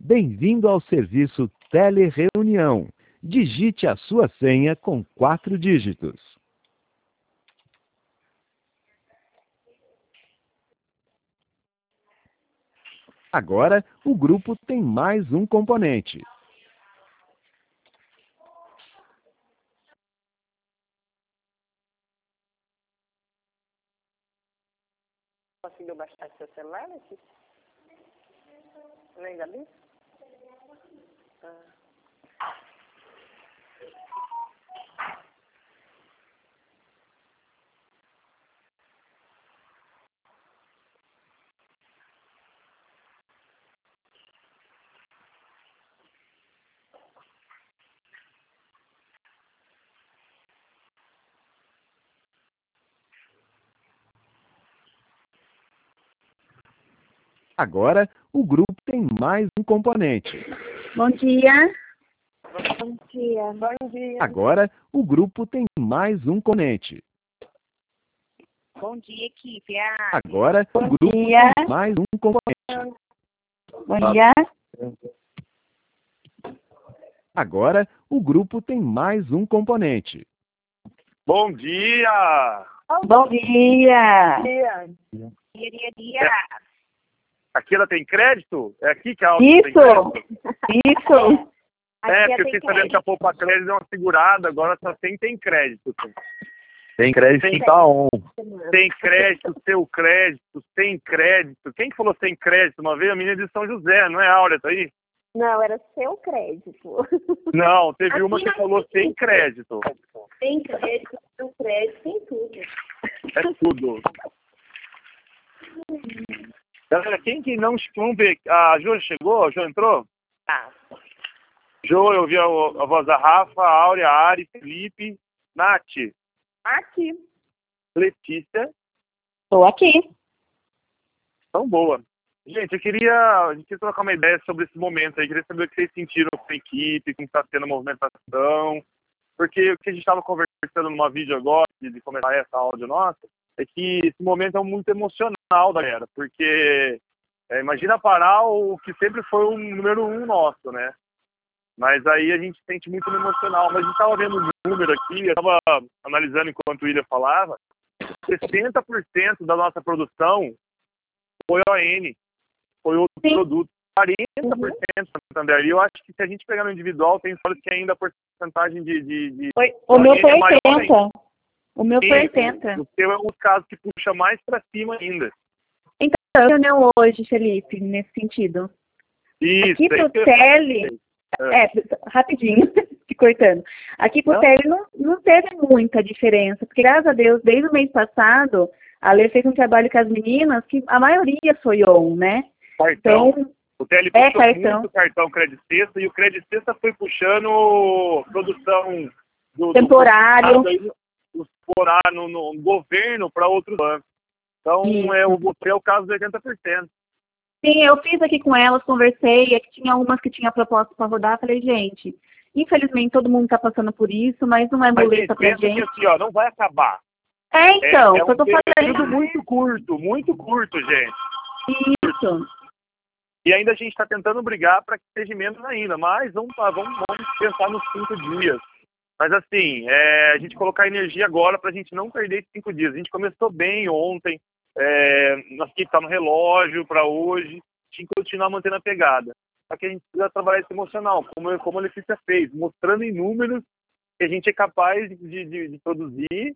Bem-vindo ao serviço Telereunião. Digite a sua senha com 4 dígitos. Agora, o grupo tem mais um componente. Conseguiu baixar seu celular, Letícia? Não ainda bem? Agora, o grupo tem mais um componente. Bom dia. Bom dia. Bom dia. Agora, o grupo tem mais um componente. Bom dia, equipe. Agora, o grupo dia. tem mais um componente. Bom dia. Agora, o grupo tem mais um componente. Bom dia! Bom dia. Dia. Aqui ela tem crédito? É aqui que a Alta tem Isso. crédito? Isso. É, porque eu fiquei sabendo que a Poupa Crédito deu uma segurada, agora só tem crédito. Tem crédito tá on. Tem crédito, seu crédito, sem crédito. Quem que falou sem crédito uma vez? A menina de São José, não é a Áurea, tá aí? Não, era seu crédito. Não, teve uma que falou sem crédito. Tem crédito, seu crédito, tem tudo. É tudo. Galera, quem que não... Vamos ver. A Jo chegou? A Jo entrou? Tá. Jo, eu vi a voz da Rafa, a Áurea, a Ari, Felipe, Nath, Aqui. Letícia. Estou aqui. Tão boa. Gente, a gente queria trocar uma ideia sobre esse momento aí. Queria saber o que vocês sentiram com a equipe, como está sendo a movimentação. Porque o que a gente estava conversando numa vídeo agora, de começar essa áudio nossa, é que esse momento é muito emocional da galera. Porque imagina parar o que sempre foi o número 1 nosso, né? Mas aí a gente sente muito no emocional. Mas a gente estava vendo um número aqui, eu estava analisando enquanto o William falava, 60% da nossa produção foi ON, foi outro produto. 40% Santander. E eu acho que se a gente pegar no individual, tem histórias que ainda a porcentagem de O meu foi é maior 80. O meu foi ainda. 80. O seu é um dos casos que puxa mais para cima ainda. Então, reunião hoje, Felipe, nesse sentido. Isso, Aqui pro Tele... rapidinho, te cortando. Aqui pro Tele não teve muita diferença, porque graças a Deus, desde o mês passado, a Lê fez um trabalho com as meninas que a maioria foi on, né? Cartão. Então, O Tele puxou muito cartão Credit Sexta e o Credit Sexta foi puxando produção temporário no governo para outros bancos. Então, é o caso de 80%. Sim, eu fiz aqui com elas, conversei, é que tinha umas que tinha proposta para rodar, falei, gente, infelizmente todo mundo está passando por isso, mas não é muleta pra gente. Que assim, ó, não vai acabar. Então, é eu tô um período muito curto, gente. Isso. E ainda a gente está tentando brigar para que seja menos ainda, mas vamos pensar nos 5 dias. Mas assim, a gente colocar energia agora para a gente não perder esses 5 dias. A gente começou bem ontem, nós que está no relógio para hoje, tinha que continuar mantendo a pegada. Só que a gente precisa trabalhar esse emocional, como a Letícia fez, mostrando em números que a gente é capaz de produzir.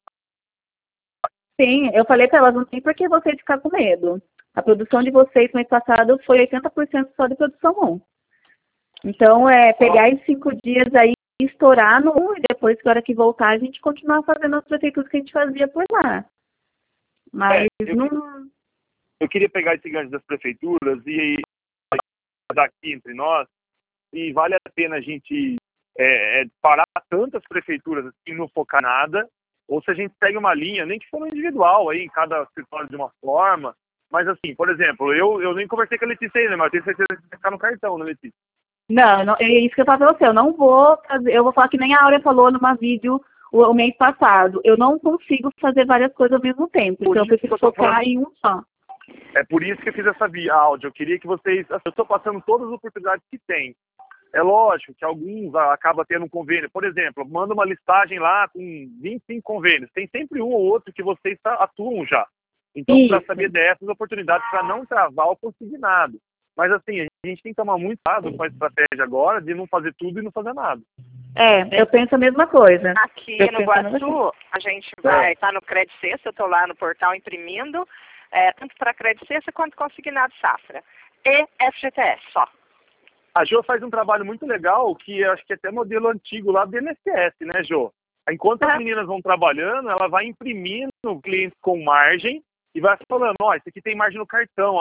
Sim, eu falei para elas, não tem por que vocês ficar com medo. A produção de vocês no mês passado foi 80% só de produção 1. Então, pegar esses 5 dias aí, estourar no 1 e depois, na hora que voltar, a gente continuar fazendo as prefeituras que a gente fazia por lá. Mas eu queria pegar esse gancho das prefeituras e daqui entre nós, e vale a pena a gente parar tantas prefeituras assim, não focar nada, ou se a gente segue uma linha, nem que for individual, aí, em cada escritório de uma forma. Mas assim, por exemplo, eu nem conversei com a Letícia ainda, mas eu tenho certeza que vai ficar no cartão, né, Letícia? Não, é isso que eu falo pra você, eu não vou fazer, eu vou falar que nem a Áurea falou numa vídeo o mês passado, eu não consigo fazer várias coisas ao mesmo tempo, então eu preciso focar em um só. É por isso que eu fiz essa áudio. Eu queria que vocês... Eu estou passando todas as oportunidades que tem. É lógico que alguns acabam tendo um convênio. Por exemplo, manda uma listagem lá com 25 convênios. Tem sempre um ou outro que vocês atuam já. Então, para saber dessas oportunidades, para não travar o consignado. Mas, assim, a gente tem que tomar muito cuidado com a estratégia agora de não fazer tudo e não fazer nada. Eu penso a mesma coisa. Aqui no Iguaçu, a gente vai estar no Crédito Sexta, eu estou lá no portal imprimindo, tanto para Crédito Sexta quanto consignado safra. E FGTS, só. A Jo faz um trabalho muito legal, que acho que é até modelo antigo lá do INSS, né, Jo? Enquanto as meninas vão trabalhando, ela vai imprimindo o cliente com margem e vai falando, ó, esse aqui tem margem no cartão.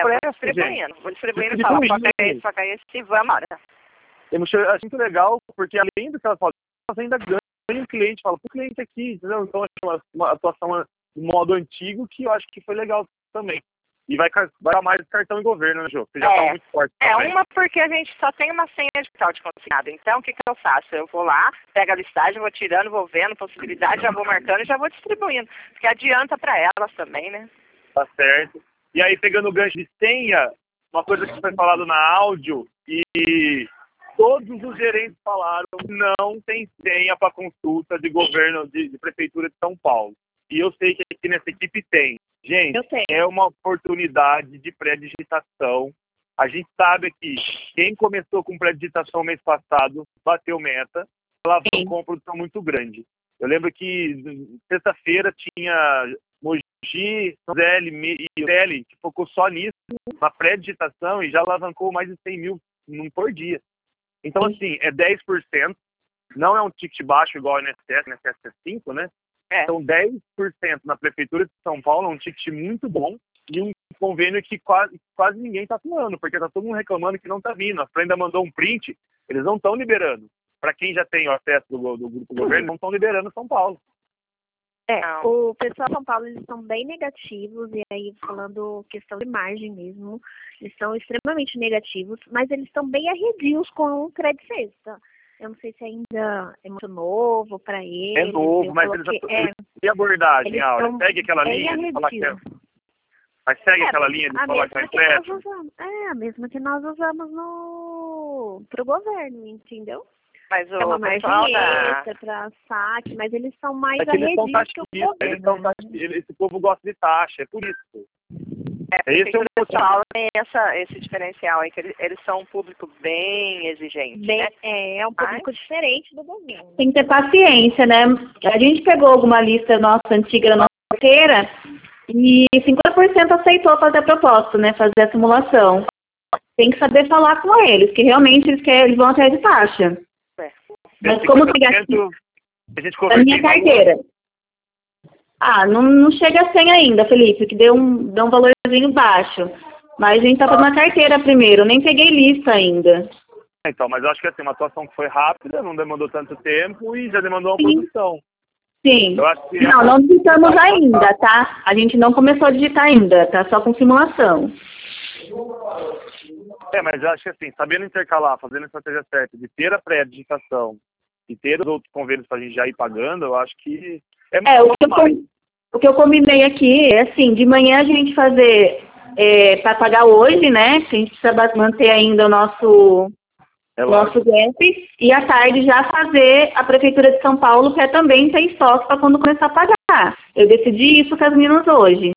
Vou distribuindo e falar, foca esse e vamos embora. Eu acho muito legal, porque além do que ela fala, ela ainda ganha um cliente, fala, pro cliente aqui, entendeu? Então, uma atuação de modo antigo que eu acho que foi legal também. E vai dar mais cartão em governo, né, Jô? Você já tá muito forte também. Uma porque a gente só tem uma senha digital de consignado. Então, o que eu faço? Eu vou lá, pego a listagem, vou tirando, vou vendo possibilidade, já vou marcando e já vou distribuindo. Porque adianta para elas também, né? Tá certo. E aí, pegando o gancho de senha, uma coisa que foi falado na áudio, e todos os gerentes falaram não tem senha para consulta de governo, de prefeitura de São Paulo. E eu sei que aqui nessa equipe tem. Gente, é uma oportunidade de pré-digitação. A gente sabe que quem começou com pré-digitação mês passado bateu meta, alavancou uma produção muito grande. Eu lembro que sexta-feira tinha Mogi, Zeli e Zeli, que focou só nisso, na pré-digitação, e já alavancou mais de 100 mil por dia. Então, assim, é 10%, não é um ticket baixo igual ao INSS é 5, né? Então, 10% na Prefeitura de São Paulo é um ticket muito bom e um convênio que quase ninguém está atuando, porque está todo mundo reclamando que não está vindo. A Fran ainda mandou um print, eles não estão liberando. Para quem já tem o acesso do grupo governo, não estão liberando São Paulo. O pessoal de São Paulo, eles são bem negativos, e aí falando questão de margem mesmo, eles são extremamente negativos, mas eles estão bem arredios com o Crédito Sexta. Eu não sei se ainda é muito novo para eles. É novo, mas e a abordagem, Áurea? Segue aquela linha de falar que mas segue aquela linha de falar que é empréstimo? A mesma que nós usamos pro governo, entendeu? Mas é uma margem extra para saque, mas eles são mais arredios que o governo. Esse povo gosta de taxa, é por isso. Esse é o pessoal tem esse diferencial aí, que eles são um público bem exigente, né? É um público diferente do governo. Tem que ter paciência, né? A gente pegou alguma lista nossa antiga na nossa carteira e 50% aceitou fazer a proposta, né? Fazer a simulação. Tem que saber falar com eles, que realmente eles vão atrás de taxa. Mas como pegar a minha carteira? Não chega a 100 ainda, Felipe, que deu um valorzinho baixo. Mas a gente tá fazendo a carteira primeiro, nem peguei lista ainda. Então, mas eu acho que assim, uma atuação que foi rápida, não demandou tanto tempo e já demandou uma produção. Sim. Eu acho que não digitamos ainda, tá? A gente não começou a digitar ainda, tá só com simulação. Mas eu acho que assim, sabendo intercalar, fazendo a estratégia certa, de ter a pré-digitação e ter os outros convênios pra gente já ir pagando, eu acho que o que eu combinei aqui é assim, de manhã a gente fazer para pagar hoje, né? Que a gente precisa manter ainda o nosso gap, e à tarde já fazer a Prefeitura de São Paulo para também ter estoque para quando começar a pagar. Eu decidi isso com as meninas hoje.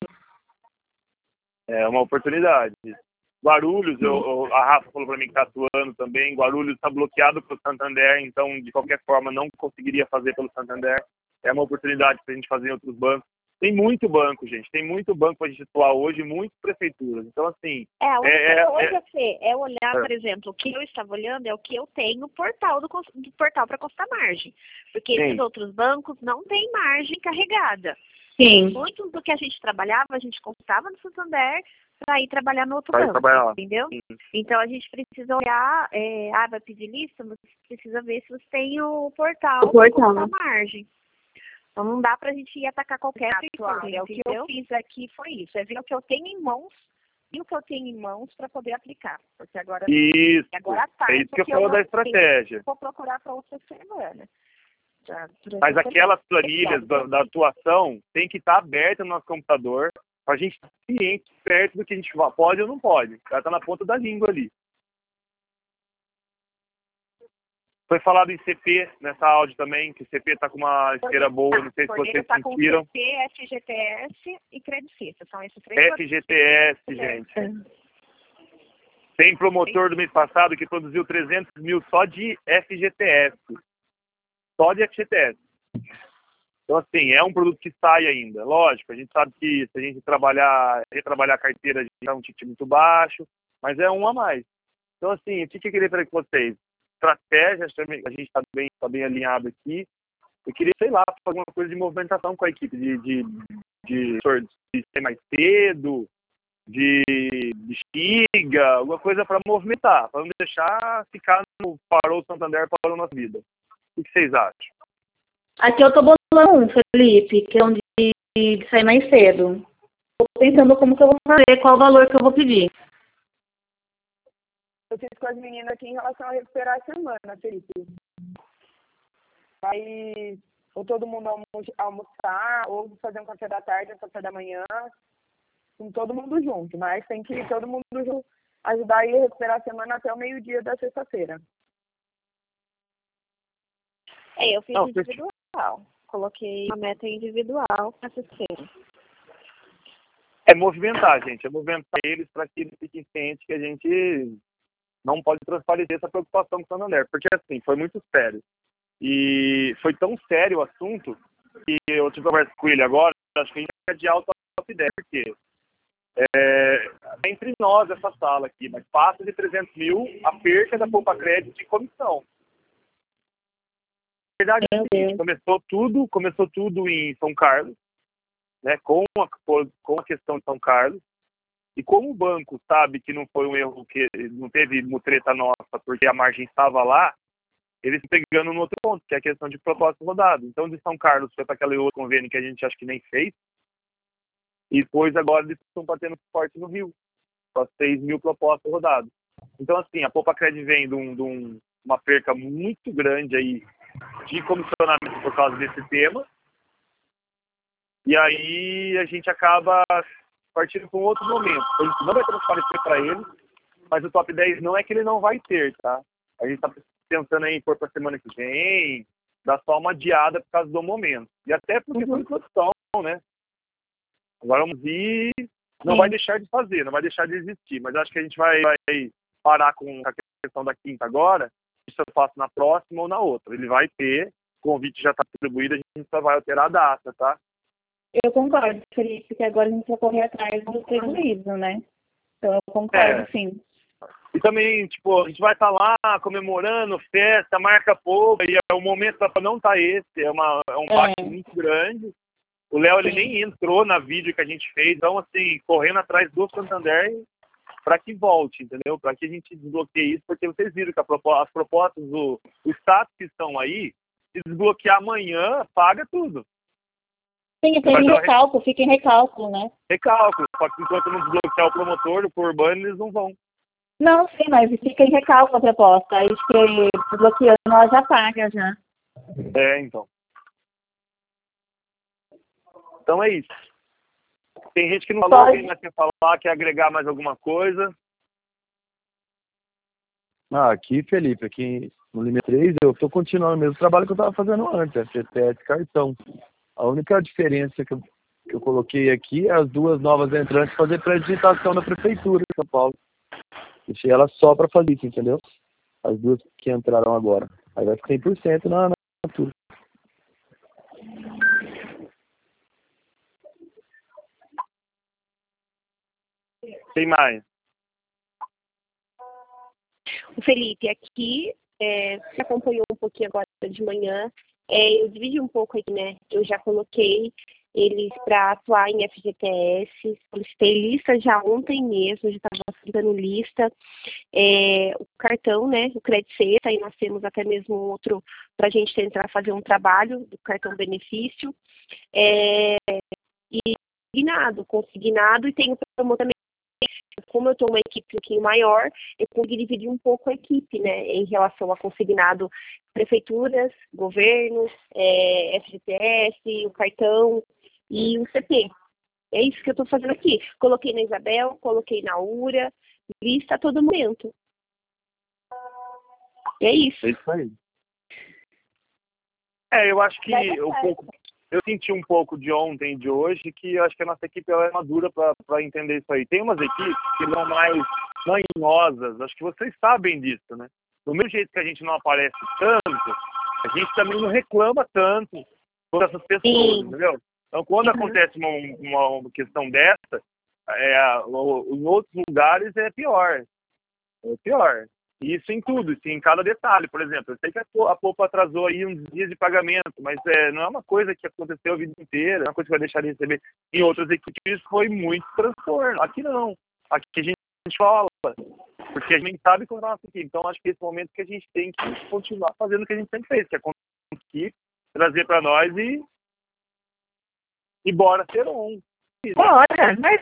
É uma oportunidade. Guarulhos, a Rafa falou para mim que está atuando também. Guarulhos está bloqueado pelo Santander, então de qualquer forma não conseguiria fazer pelo Santander. É uma oportunidade para a gente fazer em outros bancos. Tem muito banco, gente. Tem muito banco para a gente atuar hoje, muitas prefeituras. Então, assim... é olhar, por exemplo, o que eu estava olhando é o que eu tenho no portal do portal para constar margem. Porque esses outros bancos não têm margem carregada. Sim. Muito do que a gente trabalhava, a gente constava no Santander para ir trabalhar no outro banco, entendeu? Sim. Então a gente precisa olhar, vai pedir lista, mas precisa ver se você tem o portal para constar margem. Então não dá pra gente ir atacar qualquer atual. O que eu fiz aqui foi isso, ver o que eu tenho em mãos para poder aplicar. Porque agora isso, tá. É isso que eu falo da estratégia. Vou procurar para outra semana. Mas aquelas planilhas da atuação tem que estar aberta no nosso computador Para a gente estar ciente, perto do que a gente pode ou não pode. Já está na ponta da língua ali. Foi falado em CP nessa áudio também, que o CP está com uma esteira boa, não sei se vocês sentiram. Com CP, FGTS e Crédito Cista, são esses três. FGTS, gente. Tem promotor do mês passado que produziu 300 mil só de FGTS. Só de FGTS. Então, assim, é um produto que sai ainda. Lógico, a gente sabe que se a gente retrabalhar a carteira, a gente dá um ticket muito baixo, mas é um a mais. Então, assim, o que eu queria falar com vocês? Estratégias também, a gente está bem alinhado aqui. Eu queria, sei lá, fazer uma coisa de movimentação com a equipe, de ser mais cedo, de xiga, alguma coisa para movimentar, para não deixar ficar no Parou Santander, parou nossa vida. O que vocês acham? Aqui eu tô bolando Felipe, que é onde de sair mais cedo. Tô pensando como que eu vou fazer, qual o valor que eu vou pedir. Eu fiz com as meninas aqui em relação a recuperar a semana, Felipe. Aí, ou todo mundo almoçar, ou fazer um café da tarde, um café da manhã, com todo mundo junto. Mas tem que todo mundo junto ajudar a recuperar a semana até o meio-dia da sexta-feira. Eu fiz individual. Coloquei uma meta individual para sexta-feira. É movimentar, gente. É movimentar eles para que eles fiquem cientes que a gente não pode transparecer essa preocupação com o Santander. Porque, assim, foi muito sério. E foi tão sério o assunto que eu tive conversa com ele agora, acho que a gente vai adiar o top 10, porque é entre nós essa sala aqui, mas passa de 300 mil a perca da Poupa Crédito de comissão. Na verdade, começou tudo em São Carlos, né, com a questão de São Carlos, e como o banco sabe que não foi um erro, que não teve mutreta nossa, porque a margem estava lá, eles estão pegando no outro ponto, que é a questão de propósito rodado. Então, de São Carlos foi para aquele outro convênio que a gente acha que nem fez, e depois agora eles estão batendo forte no Rio, para 6 mil propostas rodadas. Então, assim, a Poupa Crédito vem de uma perca muito grande aí de comissionamento por causa desse tema, e aí a gente acaba partindo para um outro momento. A gente não vai transparecer para ele, mas o top 10 não é que ele não vai ter, tá? A gente está pensando em pôr para a semana que vem, dar só uma adiada por causa do momento. E até por questão de produção, né? Agora vamos ir, não vai deixar de fazer, não vai deixar de existir, mas acho que a gente vai parar com a questão da quinta agora, isso eu faço na próxima ou na outra. Ele vai ter, o convite já está distribuído, a gente só vai alterar a data, tá? Eu concordo, Felipe, porque agora a gente vai correr atrás do prejuízo, né? Então eu concordo, sim. E também, tipo, a gente vai estar lá comemorando, festa, marca pouco, e o momento não tá esse, é um baque muito grande. O Léo, ele nem entrou na vídeo que a gente fez, então, assim, correndo atrás do Santander para que volte, entendeu? Para que a gente desbloqueie isso, porque vocês viram que as propostas, o status que estão aí, se desbloquear amanhã, paga tudo. Sim, tem recálculo, fica em recálculo, né? Recálculo, só que enquanto não desbloquear o promotor, o urbano, eles não vão. Não, sim, mas fica em recálculo a proposta. Aí que desbloqueando, ela já paga, já. Então. Então é isso. Tem gente que não falou, quem ainda quer falar, quer agregar mais alguma coisa. Aqui, Felipe, aqui no Limite 3, eu estou continuando o mesmo trabalho que eu estava fazendo antes, FGTS cartão. A única diferença que eu coloquei aqui é as duas novas entrantes fazer pré-digitação na Prefeitura de São Paulo. Deixei ela só para fazer isso, entendeu? As duas que entraram agora. Aí vai ficar 100% na tudo. Tem mais. O Felipe, aqui, você acompanhou um pouquinho agora de manhã, eu dividi um pouco aqui, né? Eu já coloquei eles para atuar em FGTS, solicitei lista já ontem mesmo, já estava solicitando lista, o cartão, né, o Crédito Cesta, aí nós temos até mesmo outro para a gente tentar fazer um trabalho do cartão benefício, e consignado, e tem o promo também. Como eu estou uma equipe um pouquinho maior, eu consegui dividir um pouco a equipe, né, em relação a consignado prefeituras, governos, FGTS, o cartão e o CP. É isso que eu estou fazendo aqui. Coloquei na Isabel, coloquei na URA, lista a todo momento. É isso. É isso aí. Eu acho que eu senti um pouco de ontem e de hoje que eu acho que a nossa equipe ela é madura para entender isso aí. Tem umas equipes que são mais manhosas, acho que vocês sabem disso, né? Do mesmo jeito que a gente não aparece tanto, a gente também não reclama tanto por essas pessoas, entendeu? Então, quando acontece uma questão dessa, em outros lugares é pior. É pior. Isso em tudo, isso em cada detalhe. Por exemplo, eu sei que a Popa atrasou aí uns dias de pagamento, mas não é uma coisa que aconteceu a vida inteira, não é uma coisa que vai deixar de receber. Em outras equipes foi muito transtorno. Aqui não. Aqui a gente fala, porque a gente sabe como é a nossa equipe. Então, acho que esse momento que a gente tem que continuar fazendo o que a gente sempre fez, que é conseguir trazer para nós e bora ser um. Bora, mas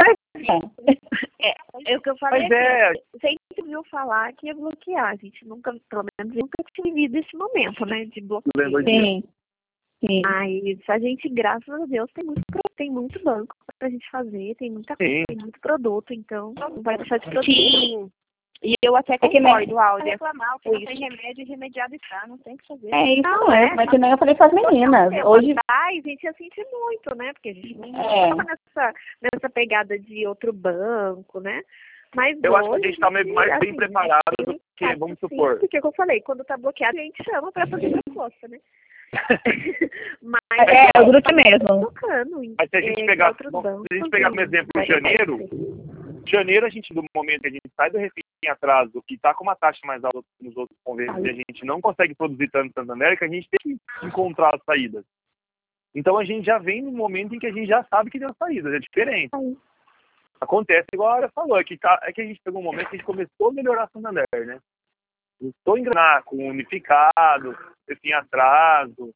é o que eu falei. Sempre viu falar que ia bloquear. A gente nunca, pelo menos, nunca tinha vivido esse momento, né? De bloqueio. Sim. Mas a gente, graças a Deus, tem muito banco pra gente fazer, tem muita coisa, tem muito produto, então não vai deixar de produzir. Sim. E eu até concordo, Áudia. Reclamar, o que não tem remédio, remediado está, não tem que fazer. Isso não é, mas que nem eu falei para as meninas. Hoje a gente ia sentir muito, né? Porque a gente não estava nessa pegada de outro banco, né? Mas eu acho que a gente está mais bem preparado do que, vamos supor. Porque é o que eu falei, quando tá bloqueado, a gente chama para fazer proposta, né? Mas o grupo mesmo. Mas se a gente pegar como exemplo janeiro, a gente, do momento que a gente sai do refim em atraso, que está com uma taxa mais alta nos outros convênios, e a gente não consegue produzir tanto em Santa América, a gente tem que encontrar as saídas. Então a gente já vem no momento em que a gente já sabe que tem as saídas, é diferente. Acontece igual a Áurea falou, é que a gente pegou um momento que a gente começou a melhorar a Santander, né? Estou engrenar com unificado, refim atraso,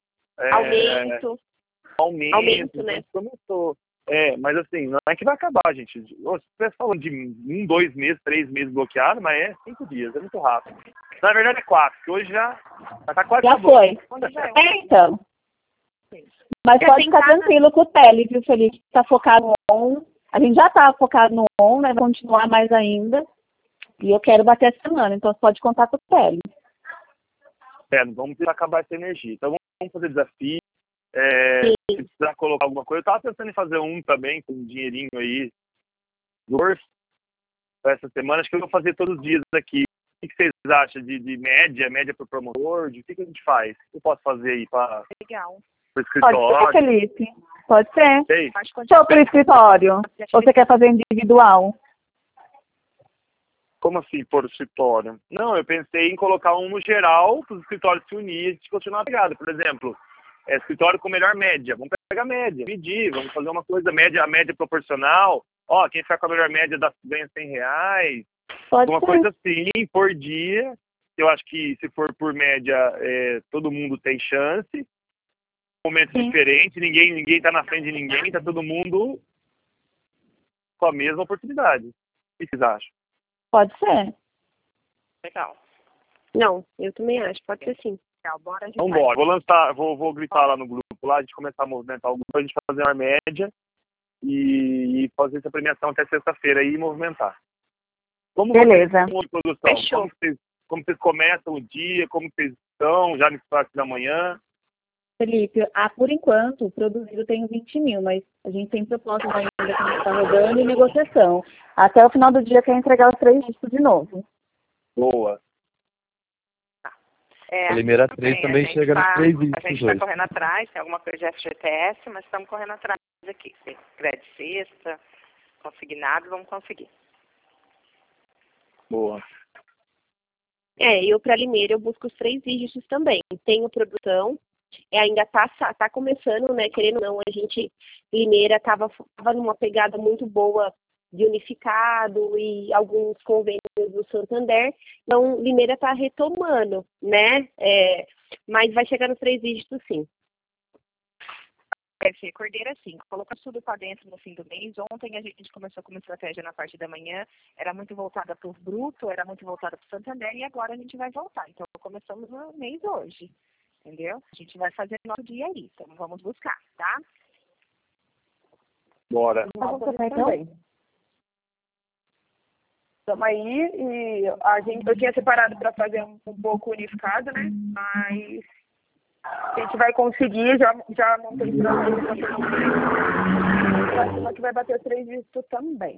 aumento, né? Começou. Mas assim, não é que vai acabar, gente. Se estivesse falando de 1, 2 meses, 3 meses bloqueado, mas é 5 dias, é muito rápido. Na verdade é 4, porque hoje já tá quase já foi. Então. Mas pode ficar tranquilo com o Tele, viu, Felipe? Tá focado no on. A gente já tá focado no on, né? Vai continuar mais ainda. E eu quero bater a semana, então você pode contar com o Tele. Vamos acabar essa energia. Então vamos fazer desafio. Se precisar colocar alguma coisa, eu tava pensando em fazer um também com um dinheirinho aí para essa semana. Acho que eu vou fazer todos os dias aqui. O que vocês acham de média para o promotor? De o que a gente faz? O que eu posso fazer aí para o escritório? Pode ser, Felipe. Pode ser. Sei. Só para o escritório. Ou você quer fazer individual? Como assim, por escritório? Não, eu pensei em colocar um no geral para os escritórios se unir e a gente continuar a pegada. Por exemplo, escritório com melhor média. Vamos pegar a média, medir, vamos fazer uma coisa, a média proporcional. Quem ficar com a melhor média ganha R$100. Uma coisa assim, por dia. Eu acho que se for por média, todo mundo tem chance. Momentos diferentes, ninguém tá na frente de ninguém, tá todo mundo com a mesma oportunidade. O que vocês acham? Pode ser. Legal. Não, eu também acho, pode ser sim. Bora, então bora, vou lançar, vou gritar lá no grupo, lá a gente começar a movimentar o grupo, a gente fazer uma média e fazer essa premiação até sexta-feira aí e movimentar. Beleza. Produção? Fechou. Como vocês começam o dia, como vocês estão já nesse parte da manhã? Felipe, por enquanto, o produzido tem 20 mil, mas a gente tem propostas ainda que a gente está rodando e negociação. Até o final do dia quer entregar os 3 discos de novo. Boa. A Limeira 3 também chega nos 3 discos. A gente está correndo atrás, tem alguma coisa de FGTS, mas estamos correndo atrás aqui. Crédito sexta, consignado, vamos conseguir. Boa. Eu para Limeira eu busco os 3 dígitos também. Tenho produção, ainda tá começando, né? Querendo ou não, a gente, Limeira tava numa pegada muito boa de unificado e alguns convênios do Santander. Então, Limeira tá retomando, né? Mas vai chegar nos 3 dígitos, sim. Cordeira 5, colocou tudo para dentro no fim do mês. Ontem a gente começou com uma estratégia na parte da manhã, era muito voltada para o bruto, era muito voltada para o Santander, e agora a gente vai voltar. Então, começamos o mês hoje, entendeu? A gente vai fazer nosso dia aí, então vamos buscar, tá? Bora. Também. Estamos aí e eu tinha separado para fazer um pouco unificado, né? Mas a gente vai conseguir, já montei estratégia que vai bater 3 dígitos também.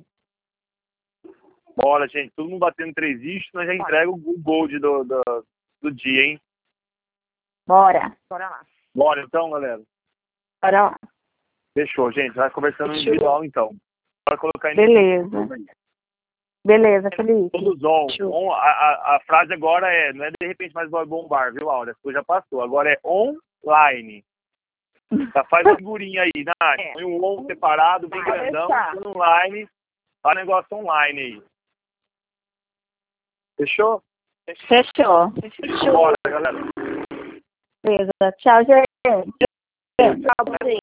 Bora, gente. Todo mundo batendo 3 dígitos, nós já entrega o gold do dia, hein? Bora. Bora lá. Bora então, galera. Bora lá. Fechou, gente. Vai conversando no individual, então. Bora colocar aí. Beleza, Felipe. Todos on. A frase agora não é de repente mais vai bombar, viu, Áurea? Já passou. Agora é online. Já faz uma figurinha aí, Nath. Põe um on separado, bem grandão, online. Faz negócio online aí. Fechou? Fechou. Bora, galera. Beleza. Tchau, gente. Tchau, prazer.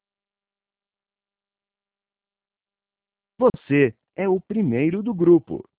Você é o primeiro do grupo.